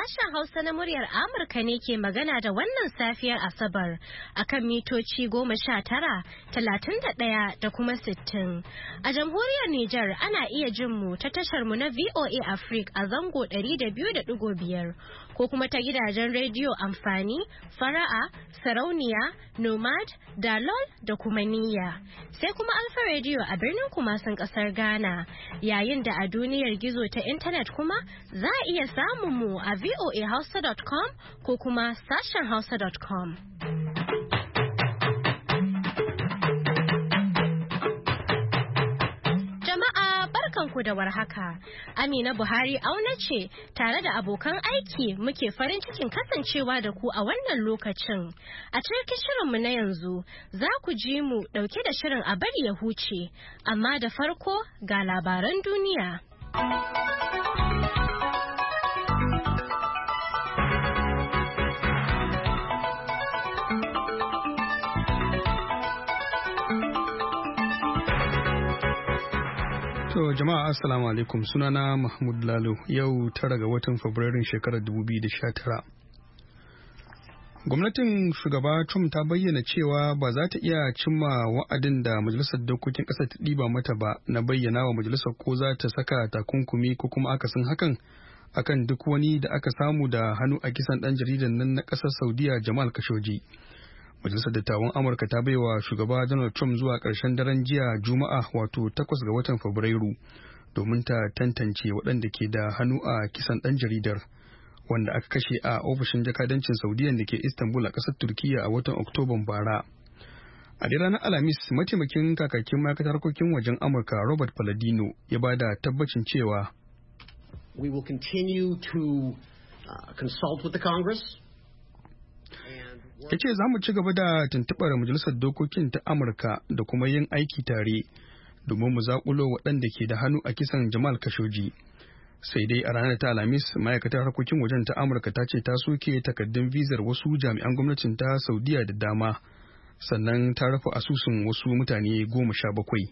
Sashen Hausa na muryar Amurka ne ke magana da wannan safiyar Asabar akan mitoci 19, 31 da kuma 60. A jamhuriyar Nijar ana iya jin mu ta tashar mu na VOA Africa a zango 200.5 ko kuma ta gidajen rediyo amfani, fara'a, sarauniya, nomad, dalol da kuma niyya. Sai kuma Alfa Radio a birnin Kumasin kasar Ghana. Yayin da a duniyar gizo ta intanet kuma za a iya samun mu a voahausa.com ko kuma sashen hausa.com. Jama'a barkanku da warhaka. Amina Buhari auna ce tare da abokan aiki muke farin cikin kasancewa da ku a wannan lokacin. A cikin shirinmu na yanzu za ku ji mu dauke da shirin a bari ya huce, amma da farko ga labaran duniya. To jama'a assalamu alaikum, sunana Mahmud Lalo. Yau 9 ga watan Fabrairun shekarar 2019. Gwamnatin shugaba Trump ta bayyana cewa ba za ta iya cimma wa'adin da majalisar dokokin ƙasar ta ɗiba mata ba na bayyana wa majalisar ko za ta saka takunkumi ko kuma akasin hakan akan duk wani da aka samu da hannu a kisan ɗan jaridan nan na ƙasar Saudiya Jamal Khashoggi. Majalisar Dattawan Amurka ta baiwa shugaba Donald Trump zuwa ƙarshen daren jiya Juma'a wato 8 ga watan Fabrairu domin ta tantance waɗanda ke da hannu a kisan ɗan jaridar wanda aka kashe a ofishin jakadancin Saudiya da ke Istanbul a ƙasar Turkiyya a watan Oktoban bara. A dai ranar Alhamis, mataimakin kakakin ma'aikatar harkokin wajen Amurka Robert Palladino ya ba da tabbacin cewa We will continue to consult with the Congress. Ya ce za mu ci gaba da tuntuɓar majalisar dokokin ta Amurka da kuma yin aiki tare domin mu zaƙulo waɗanda ke da hannu a kisan Jamal Khashoggi. Sai dai a ranar ta Alhamis, ma'aikatar harkokin wajen ta Amurka ta ce ta soke takaddun bizar wasu jami'an gwamnatin ta Saudiya da dama, sannan ta rufe asusun wasu mutane 17.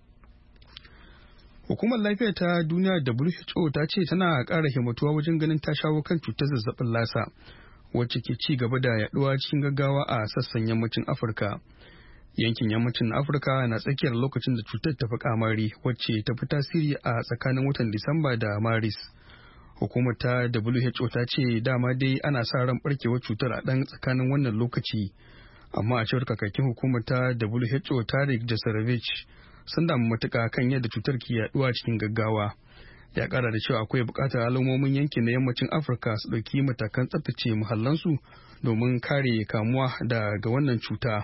Hukumar lafiya ta duniya WHO ta ce tana ƙara himmatuwa wajen ganin ta shawo kan cutar zazzabin lasa, wacce ke ci gaba da yaduwa cikin gaggawa a sassan yammacin Afirka. Yankin yammacin Afirka na tsakiyar lokacin da cutar ta fi kamari, wacce ta fi tasiri a tsakanin watan Disamba da Maris. Hukumar ta WHO ta ce dama dai ana sa ran barkewar cutar a ɗan tsakanin wannan lokaci, amma a cewar kakakin hukumar ta WHO Tarik Jasarevic sun damu matuƙa kan yadda cutar ke yaduwa cikin gaggawa. Ya kara da cewa akwai bukatar al'ummomin yankin na yammacin Afirka su ɗauki matakan tsaftace muhallansu domin kare kamuwa daga wannan cuta.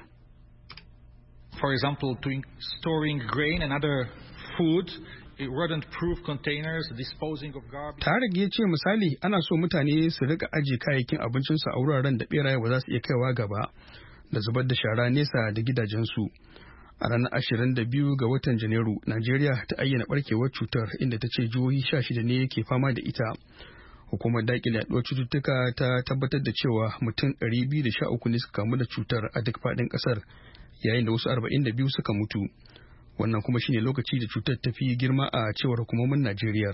For example, storing grain and other food in rodent-proof containers, disposing of garbage. Tarik ya ce misali ana so mutane su rika ajiye kayayyakin abincinsu a wuraren da beraye ba za su iya kaiwa gaba da zubar da shara nesa da gidajensu. A ranar 22 ga watan Janairu, Najeriya ta ayyana barkewar cutar inda ta ce jihohi 16 ne ke fama da ita. Hukumar daƙile yaduwar cututtuka ta tabbatar da cewa mutum 213 ne suka kamu da cutar a duk faɗin ƙasar, yayin da wasu 42 suka mutu. Wannan kuma shine lokaci da cutar ta fi girma a cewar hukumomin Najeriya.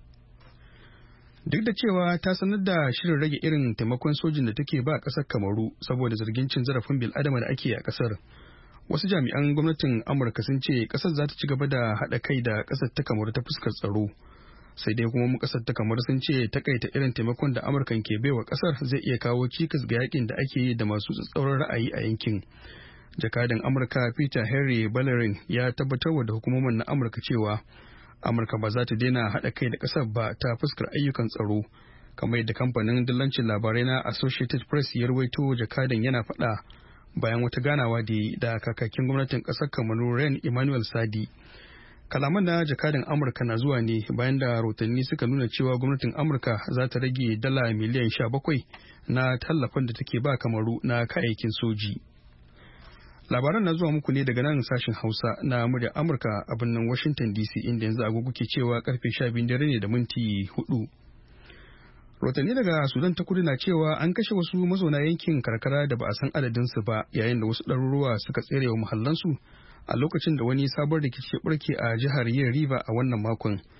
Duk da cewa ta sanar da shirin rage irin taimakon sojin da take ba ƙasar Kamaru saboda zargin cin zarafin bil'adama da ake a ƙasar. Wasu jami'an gwamnatin Amurka sun ce kasar za ta ci gaba da haɗa kai da kasar ta Kamaru ta fuskar tsaro. Sai dai kuma kasar ta Kamaru sun ce takaita irin taimakon da Amurkan ke baiwa kasar zai iya kawo cikas ga yakin da ake yi da masu tsatsauran ra'ayi a yankin. Jakadan Amurka Peter Henry Ballerin ya tabbatar da hukumomin na Amurka cewa Amurka ba za ta daina haɗa kai da kasar ba ta fuskar ayyukan tsaro. Kamar yadda kamfanin dillancin labarai na Associated Press ya rawaito, jakadan yana faɗa bayan wata ganawa da kakakin gwamnatin ƙasar Kamaru Ren Emmanuel Sadi. Kalaman da jakadan Amurka na zuwa ne bayan da rahotanni suka nuna cewa gwamnatin Amurka za ta rage dala miliyan 17 na tallafin da take ba Kamaru na kayayyakin soji. Labaran na zuwa muku ne daga nan sashen Hausa na muryar Amurka a birnin Washington DC, inda yanzu agogo ke cewa karfe 12 dare ne da minti 4. Rotanni daga Sudan ta kudu na cewa an kashe wasu mazauna yankin karkara da ba a san adadinsu ba, yayin da wasu ɗaruruwa suka tsere wa muhallansu a lokacin da wani sabon rikici ya barke a jihar Yin River a wannan makon.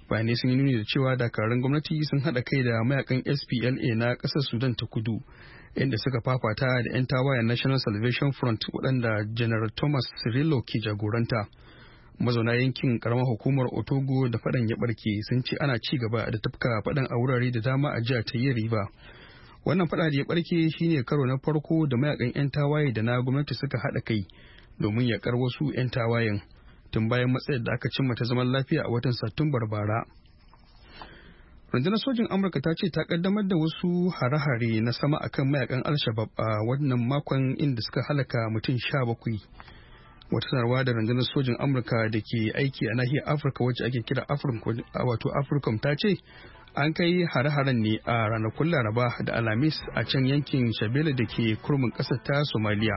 Bayanai sun yi nuni da cewa dakarun gwamnati sun haɗa kai da mayakan SPLA na ƙasar Sudan ta kudu, inda suka fafata da 'yan tawayen National Salvation Front waɗanda General Thomas Cirillo ke jagoranta. Mazauna yankin karamar hukumar Otogo da faɗan ya ɓarke sun ce ana ci gaba da tafka faɗan a wurare da dama a jihar ta River. Wannan faɗa da ya ɓarke shine karo na farko da mayakan 'yan tawaye da na gwamnati suka haɗa kai domin yaƙar wasu 'yan tawayen tun bayan matsayar da aka cimma ta zaman lafiya a watan Satumbar bara. Rundunar sojin Amurka ta ce ta kaddamar da wasu hare-hare na sama akan mayakan Al-Shabaab a wannan makon inda suka halaka mutum 17. Wata sanarwa da rundunar sojin Amurka da ke aiki a nahiyar Afirka wacce ake kira Africom ta ce an kai hare-haren ne a ranakun Laraba da Alhamis a can yankin Shabelle da ke kurmin ƙasar ta Somalia.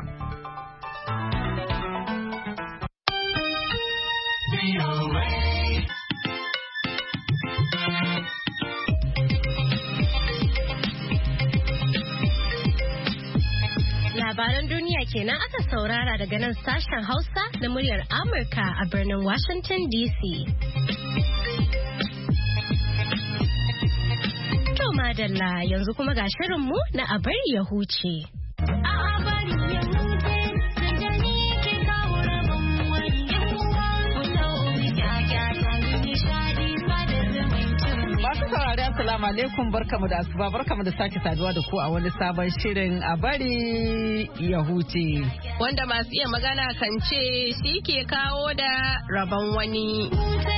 Labaran duniya kenan aka saurara daga nan sashen Hausa na muryar Amurka a birnin Washington DC. To madalla yanzu kuma ga shirinmu na a bari ya huce. Assalamu alaikum, barkamu da asuba, barkamu da sake saduwa da ku a wani sabon shirin a bari ya huce. Wanda masu iya magana kan ce shi ke kawo da rabon wani.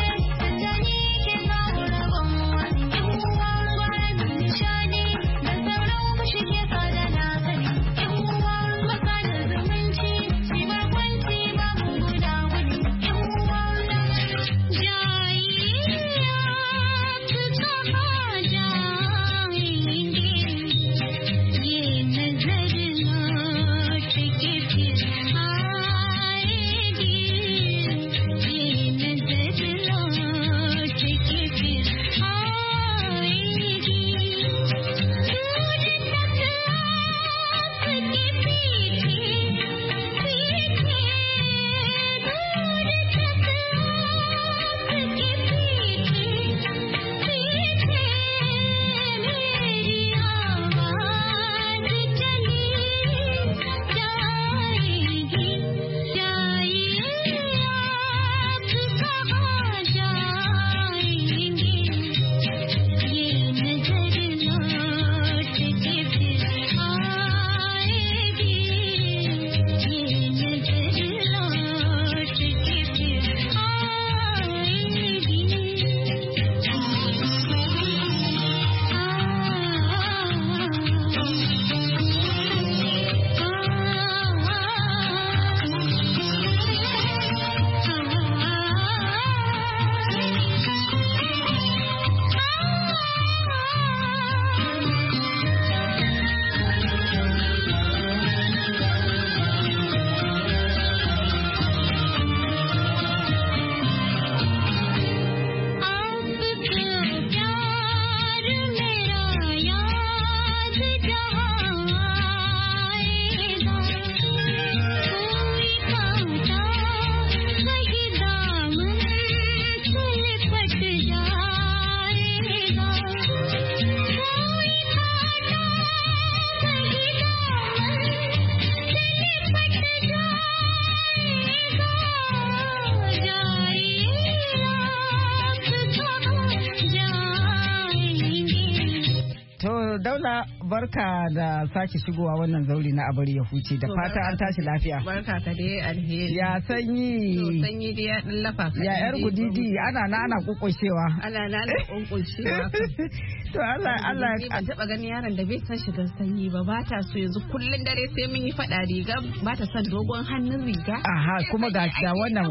Daula, barka da sake shigowa wannan zauri na abari ya huce da fata an tashi lafiya. Barka ka dai alheri. Ya sanyi. To sanyi dai ya dan lafa ka. Ya yar gudidi ana kukushewa. Ana kukushewa. To Allah ban taba ganin yaron da bai san shigar sanyi ba ta so yanzu kullun dare sai mun yi fada riga ba ta son dogon hannun riga. Aha, kuma ga wannan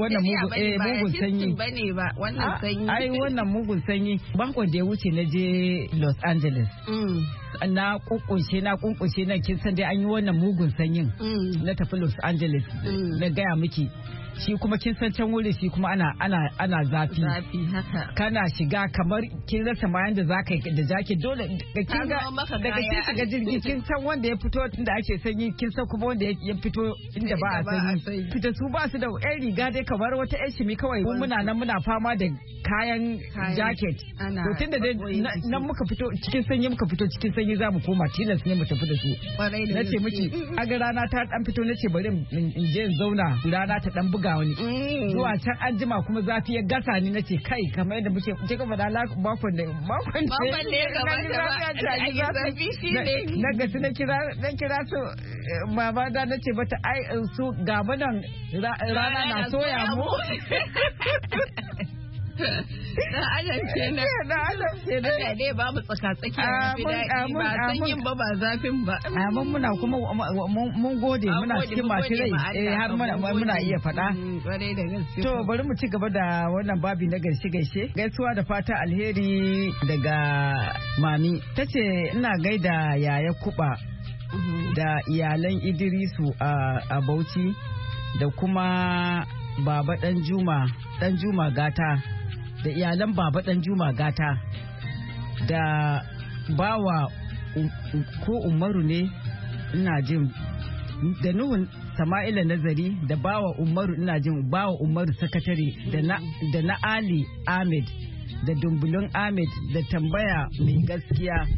mugun sanyi. Bane ba wannan sanyi. Ai wannan mugun sanyi. Bakon da ya wuce na je Los Angeles. Na kunkunshe na kin san dai an yi wannan mugun sanyin. Na tafi Los Angeles na gaya miki shi kuma kin san can wuri shi kuma ana zafi haka kana shiga kamar kin rasa ma yanda zaka yi da jacket dole daga kin shiga jirgi kin san wanda ya fito inda ake sanyi kin san kuma wanda ya fito inda ba a sanyi fita su ba su da yan riga dai kamar wata yan shimi kawai muna nan muna fama da kayan jacket to tunda dai nan muka fito cikin sanyi za mu koma tilas ne mu tafi da su nace miki aga rana ta dan fito nace bari in je in zauna rana ta dan buga wani zuwa can an jima kuma zafi ya gasa ni nace kai kamar yadda muke kika faɗa bakon ne na gasi na kira su mama da nace mata ai su gaba nan rana na soya mu na adam kenan da dai babu tsaka-tsaki ba sanyin ba zafin ba amma muna kuma mun gode muna cikin masu rai har muna iya faɗa to bari mu ci gaba da wannan babi na gaishe gaisuwa da fata alheri daga mami tace ina gaida yaya kuba da iyalan Idrisu a Bauchi da kuma baba dan Juma gata da iyalan baba dan Juma gata da bawa ko Umaru ne ina jin da Nuhun Sama'ila Nazari da bawa Umaru ina jin bawa Umaru sakatare da na Ali Ahmed da Dumbulun Ahmed da tambaya mai gaskiya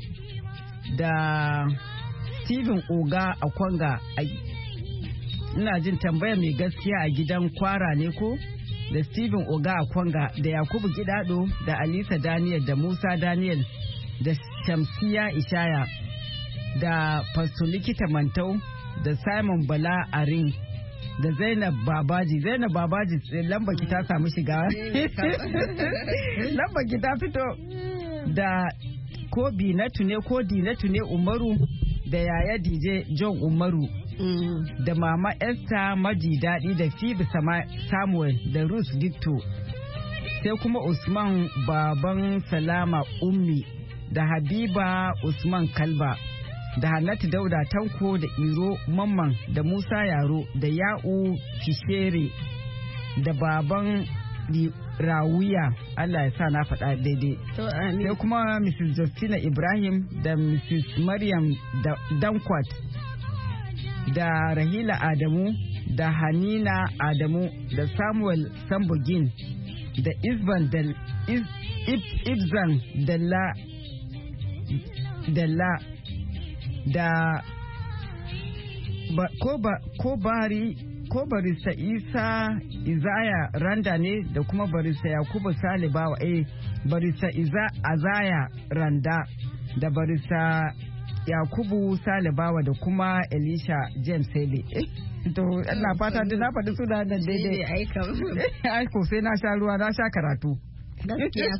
da Steven Oga a Kwanga ina jin tambaya mai gaskiya a gidan kwara ne ko da Steven Oga a Kwanga da Yakubu Gidado da Alisa Daniel da Musa Daniel da Shamsiya Ishaya da Pastor Likita Mantau da Simon Bala Arin da Zainab Babaji lamba ki ta samu shiga lamba ki ta fito da ko Binatu ne Umaru da yaya DJ John Umaru da mama Esther Maji Daɗi da Phoebe Samuel da Ruth Dicto sai kuma Usman baban Salama Ummi da Habiba Usman Kalba da Hannatu Dauda Tanko da Iro Mamman da Musa Yaro da Ya'u Kishere da baban Rawiya Allah ya sa na faɗa daidai sai kuma Mrs. Justina Ibrahim da Mrs. Maryam Dankwat da Rahila Adamu da Hanina Adamu da Samuel Sambogin da Ibzan Dalla da ko barista Isa Izaya Randa ne da kuma barista Yakubu Salibawa barista Azaya Randa da barista Yakubu Salibawa da kuma Elisha James Sele. To ina fata da na faɗi su da daidai. Aiko sai na sha ruwa na sha karatu. Gaskiya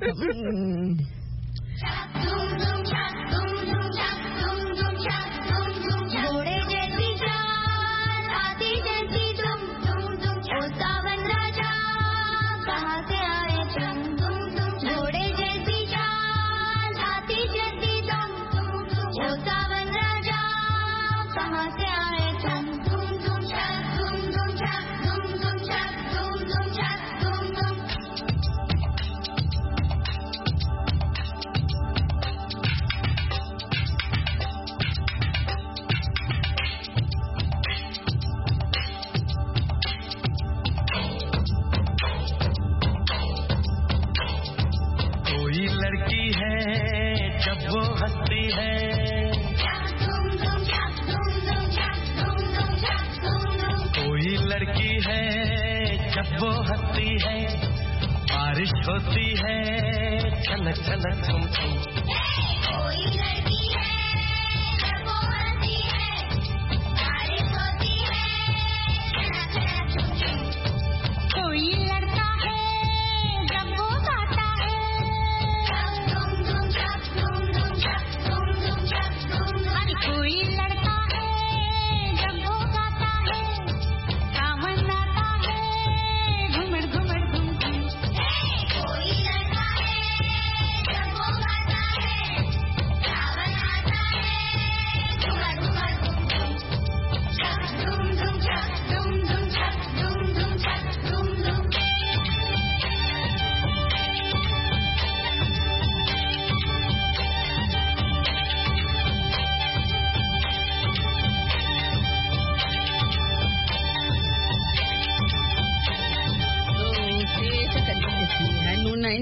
होती है छलक छलक छुम छुम कोई लड़की है जब वो हंसती है बारिश होती है छलक छलक छुम छुम कोई लड़का है जब वो गाता है धूम धूम छक धूम धूम छक धूम धूम छक धूम धूम अरे कोई लड़का है जब वो गाता है सावन आता है घुमड़ घुमड़ घुम घुम कोई लड़का है जब वो गाता है सावन आता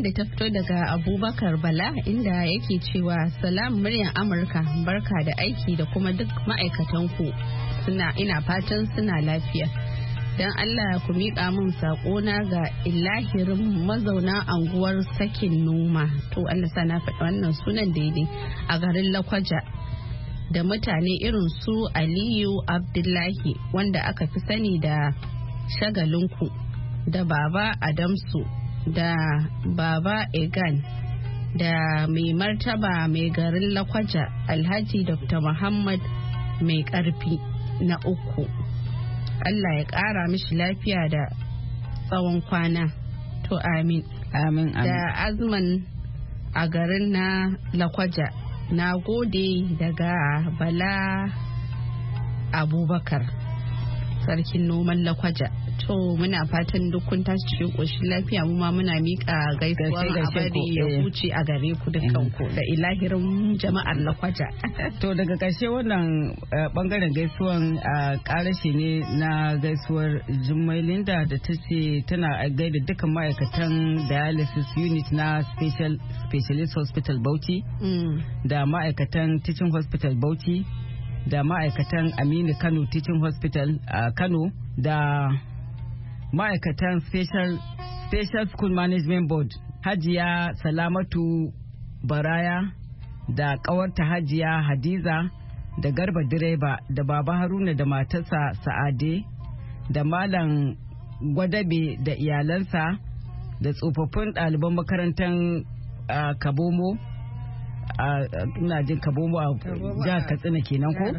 wanda ta fito daga Abubakar Bala inda yake cewa salam muryar Amurka barka da aiki da kuma duk ma'aikatanku ina fatan suna lafiya. Don Allah ku miƙa min saƙona ga ilahirin mazauna anguwar Sakin Noma. To Allah sa na faɗi wannan sunan daidai a garin Lakwaja. Da mutane irin su Aliyu Abdullahi wanda aka fi sani da Shagalinku, da Baba Adamsu, da Baba Egan, da mai martaba mai garin Lakwaja Alhaji Dr. Muhammad mai ƙarfi na uku. Allah ya ƙara mishi lafiya da tsawon kwana. To amin. Amin. Da Azman a garin na Lakwaja. Na gode daga Bala Abubakar, sarkin noman Lakwaja. To muna fatan duk kun tashi cikin ƙoshin lafiya, mu ma muna miƙa gaisuwa a bari ya huce a gare ku dukkan ku da ilahirin jama'ar Lakwaja. To daga ƙarshe wannan bangaren gaisuwan ƙarashi ne na gaisuwar Jummai Linda da ta ce tana gaida dukkan ma'aikatan dialysis unit na specialist hospital Bauchi, da ma'aikatan teaching hospital Bauchi, da ma'aikatan Aminu Kano teaching hospital Kano, da ma'aikatan special school management board Hajiya Salamatu Baraya, da kawarta Hajiya Hadiza, da Garba direba, da Baba Haruna da matarsa Sa'ade, da Malam Gwadabe da iyalansa, da tsofaffin ɗaliban makarantar Kabomo, ina jin Kabomo a jihar Katsina kenan ko?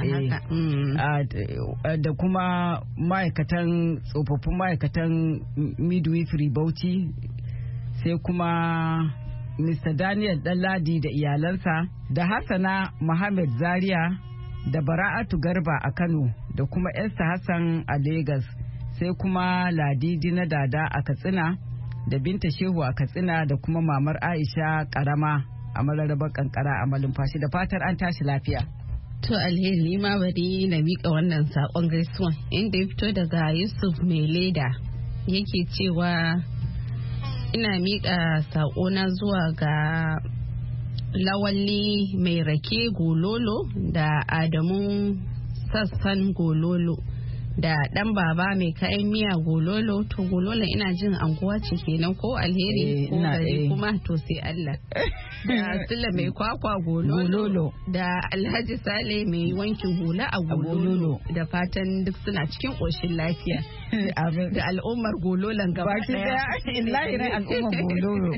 Da kuma tsofaffin ma'aikatan midwifery Bauchi, sai kuma Mr. Daniel Ɗanladi da iyalansa, da Hassana Muhammad Zaria, da Bara'atu Garba a Kano, da kuma Esther Hassan a Lagos, sai kuma Ladidi na Dada a Katsina, da Binta Shehu a Katsina, da kuma Mamar Aisha Karama a Mararrabar Kankara a Malumfashi. Da fatar an tashi lafiya. To alheri ma bari na miƙa wannan saƙon gaisuwa inda ya fito daga Yusuf Mai Leda, yake cewa ina miƙa saƙona zuwa ga Lawalli Mai Rake Gololo da Adamu Sassan Gololo da ɗan baba mai kayan miya Gololo. To Gololo ina jin anguwa ce kenan ko alheri ko gari kuma to sai Allah. Da Sula Mai Kwakwa Gololo da Alhaji Sale Mai wankin hula a Gololo, da fatan duk suna cikin ƙoshin lafiya. Da al'ummar Gololon gaba ɗaya. Lahirin al'ummar Gololo.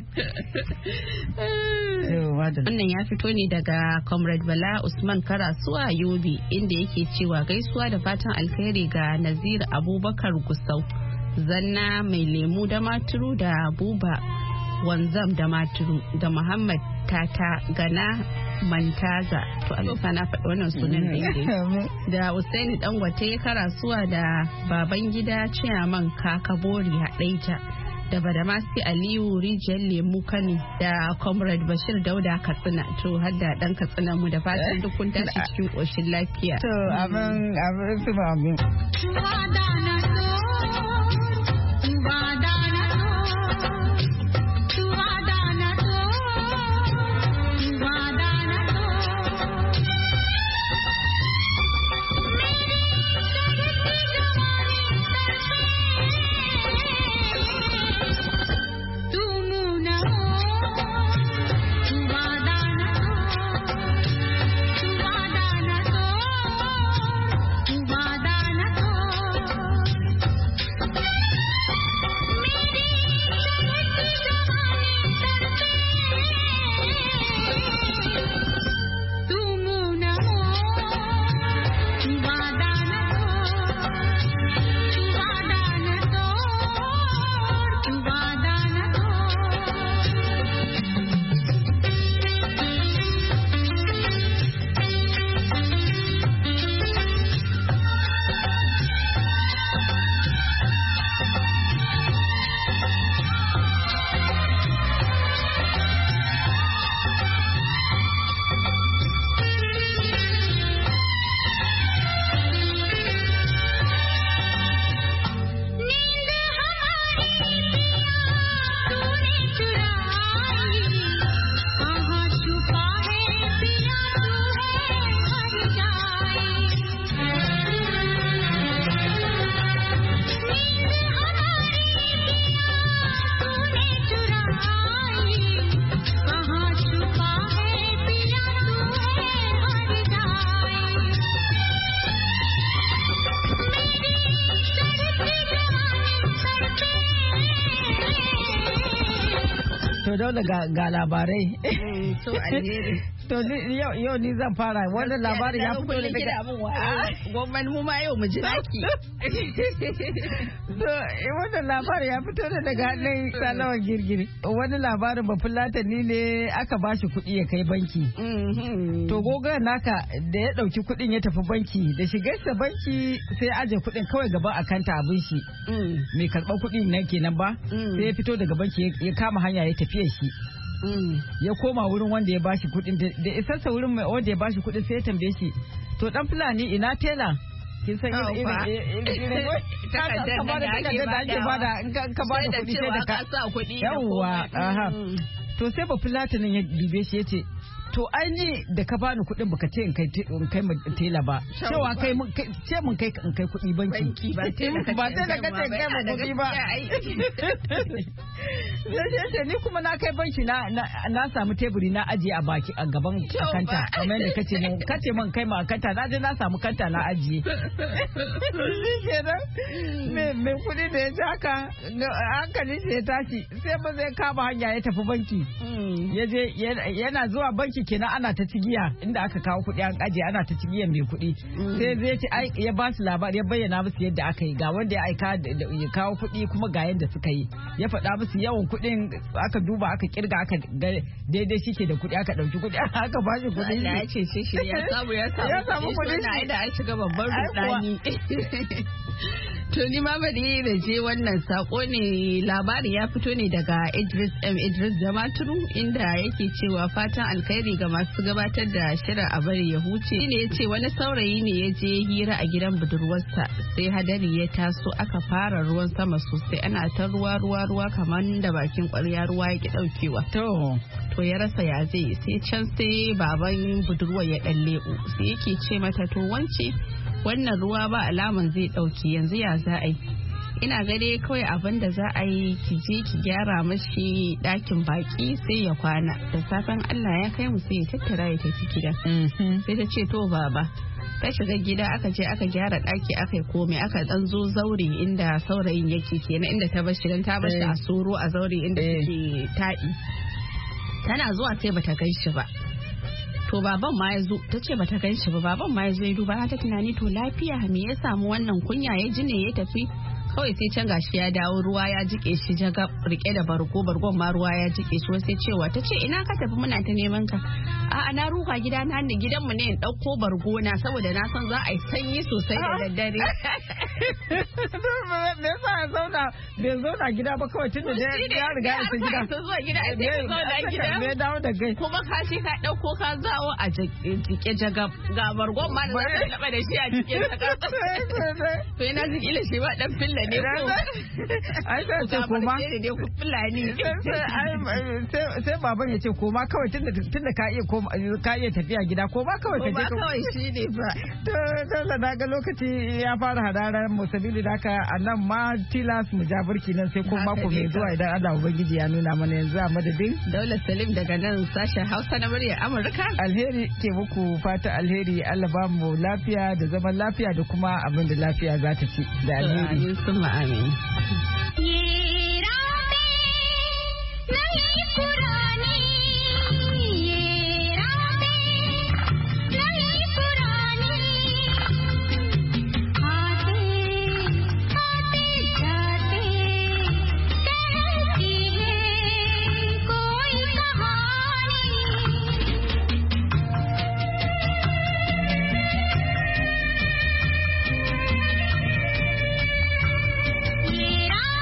Wannan ya fito ne daga Comrade Bala Usman Karasuwa Yobe, inda yake cewa gaisuwa da fatan alkhairi ga Nazir Abubakar Gusau, Zanna Mai Lemu da Maturu, da Buba Wanzam da Maturu, da Muhammad Tata Gana Mantaza. To Allah na faɗi wannan sunan daidai. Da Usaini Dangote Karasuwa, da Babangida Ciyaman Kakabori Haɗaita, da Badamasi Aliyu Rijiyar Lemu Kano, da Comrade Bashir Dauda Katsina. To har da ɗan Katsina mu, da fatan duk kun tashi cikin ƙoshin lafiya. To abin su ba abin. To dole ga labarai. To alheri. To yau ni zan fara wannan labarin ya fito daga gwamnati mu ma yau mu ji baki. To wannan labarin ya fito daga hannun Salawan Girgiri. Wani labarin Bafulatani ne aka bashi kuɗi ya kai banki. To gogon naka da ya ɗauki kuɗin ya tafi banki da shigarsa banki sai aje kuɗin kawai gaban akanta abin shi. Mai karɓar kuɗin nan kenan ba. Sai ya fito daga banki ya kama hanya ya tafiya shi. Ya koma wurin wanda ya bashi kuɗin da isarsa wurin wanda ya bashi kuɗin sai ya tambaye shi to dan Fulani ina tela kin san irin takardar da ake bada in ka bada kuɗi sai da ka sa kuɗi yawa aha to sai ba Fulatanin ya dube shi yace to ai ni da ka bani kuɗin baka ce in kai tela ba cewa kai ce mun kai in kai kuɗi banki ba tela ka ce kai mun kuɗi ba sai ni kuma na kai banki na samu teburi na ajiye a baki a gaban kanta kamar yadda kace mun kai ma kanta na je na samu kanta na ajiye me kuɗi da ya ji haka hankali shi ya tashi sai ba zai kama hanya ya tafi banki ya je yana zuwa banki kenan ana ta cigiya inda aka kawo kuɗi an ajiye ana ta cigiyan mai kuɗi sai zai ce ya ba su labari ya bayyana musu yadda aka yi ga wanda ya aika ya kawo kuɗi kuma ga yadda suka yi ya faɗa musu yawan kuɗin aka duba aka kirga aka ga daidai shike da kuɗi aka ɗauki kuɗi aka ba shi kuɗi Allah ya ce shi ya samu kuɗi shi da an shiga babban rudani to ni ma bari da je wannan sako ne labari ya fito ne daga Idris Damaturu inda yake cewa fatan alkhairi ga masu gabatar da shirin a bari ya huce shine ya ce wani saurayi ne ya je hira a gidan budurwarsa sai hadari ya taso aka fara ruwan sama sosai ana ta ruwa kamar da bakin kwarya ruwa ya ki daukewa to ya rasa ya zai sai can sai baban budurwar ya dan lebo sai yake ce mata to wance wannan ruwa ba alaman zai dauki yanzu ya za a yi ina gade kawai abin da za a yi ki je ki gyara mashi dakin baki sai ya kwana da safen Allah ya kai mu sai ya tattara ya tafi gida sai ta ce to baba ta shiga gida aka je aka gyara daki aka yi komai aka dan zo zaure inda saurayin yake kenan inda ta bar shi dan ta bar shi a soro a zaure inda take taɗi tana zuwa sai bata gan shi ba to baban ma ya zo ta ce bata gan shi ba baban ma ya zo ya duba ta tunani to lafiya me ya samu wannan kunya ya ji ne ya tafi kawai sai can gashi ya dawo ruwa ya jike shi jaga rike da bargon ma ruwa ya jike shi sai cewa ta ce ina ka tafi muna ta neman ka a'a na ruka gida na ne gidan mu ne in dauko bargo na saboda na san za a yi sanyi sosai da daddare me yasa ya zauna gida ba kawai tun da ya riga ya gida zuwa gida sai zauna gida me dawo da gai kuma ka shi ka dauko ka zawo a jike jaga ga bargon ma da za ka laba da shi a cikin saka to ina ji kila shi ba dan filla ne ko ai sai ce koma ne ku fulani sai baban ya ce koma kawai tunda ka iya tafiya gida koma kawai ka je kawai shi ne ba to da ga lokaci ya fara hadarar mu sabili da ka anan ma tilas mu ja burki nan sai ko mako mai zuwa idan Allah ubangiji ya nuna mana yanzu a madadin Daula Salim daga nan sashen Hausa na muryar Amurka alheri ke muku fata alheri Allah ba mu lafiya da zaman lafiya da kuma abin da lafiya za ta ci da alheri ثم آمين Yeah.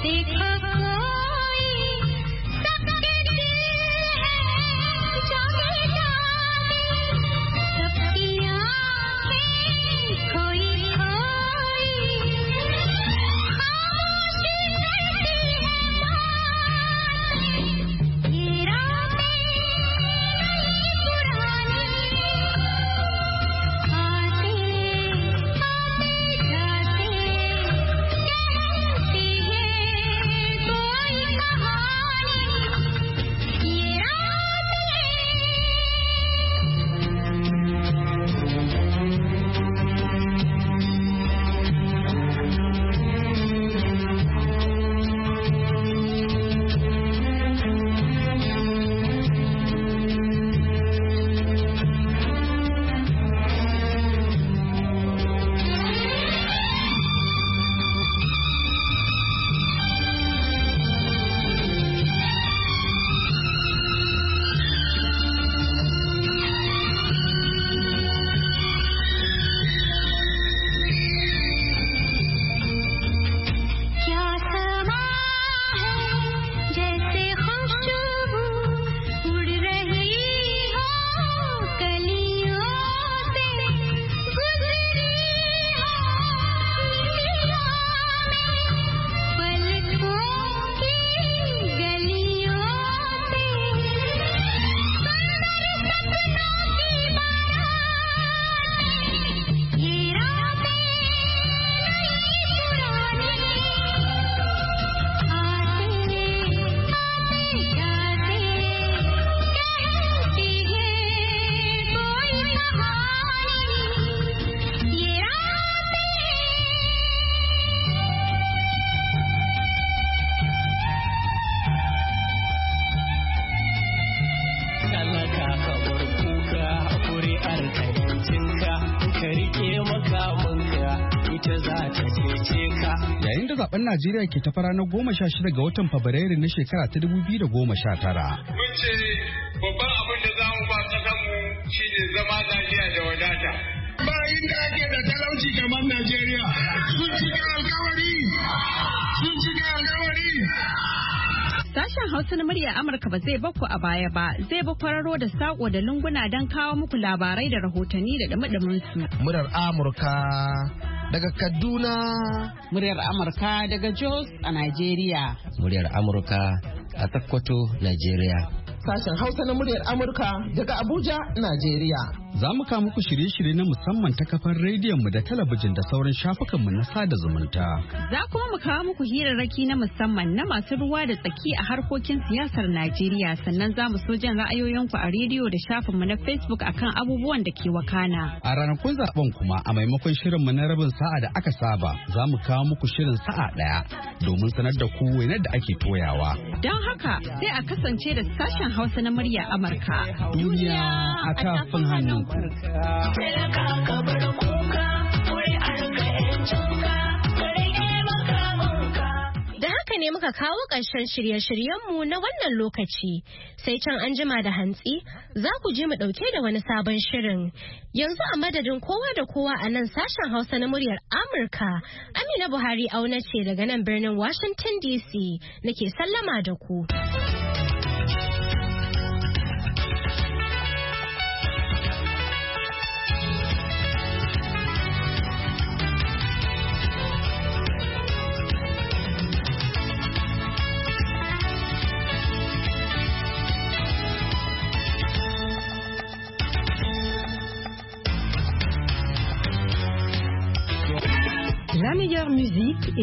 Yayin da zaben Najeriya ke ta fara na 16 ga watan Fabrairu na shekara ta 2019. Mun ce babban abin da za mu ba ƙasarmu shi ne zama lafiya da wadata. Ba inda ake da talauci kamar Najeriya. Sun cika alkawari. Sashen Hausa na murya Amurka ba zai bakku a baya ba, zai ba kwararo da sako da lunguna don kawo muku labarai da rahotanni da dumi su. Muryar Amurka daga Kaduna. Muryar Amurka daga Jos a Najeriya. Muryar Amurka a Sokoto, Najeriya. Sashen Hausa na muryar Amurka daga Abuja, Najeriya. Za mu kawo muku shirye-shirye na musamman ta kafar rediyon mu da talabijin da sauran shafukanmu na sada zumunta. Za kuma mu kawo muku hirarraki na musamman na masu ruwa da tsaki a harkokin siyasar Najeriya, sannan za mu so jin ra'ayoyinku a rediyo da shafinmu na Facebook akan abubuwan da ke wakana. A ranakun zaben kuma a maimakon shirinmu na rabin sa'a da aka saba, za mu kawo muku shirin sa'a ɗaya domin sanar da ku wainar da ake toyawa. Don haka sai a kasance da sashen Hausa na murya Amurka. Duniya a tafin hannunku. Da haka ne muka kawo ƙarshen shirye-shiryenmu na wannan lokaci, sai can an jima da hantsi za ku je mu ɗauke da wani sabon shirin. Yanzu a madadin kowa da kowa a nan sashen Hausa na muryar Amurka, Amina Buhari auna ce daga nan birnin Washington DC nake sallama da ku. La meilleure musique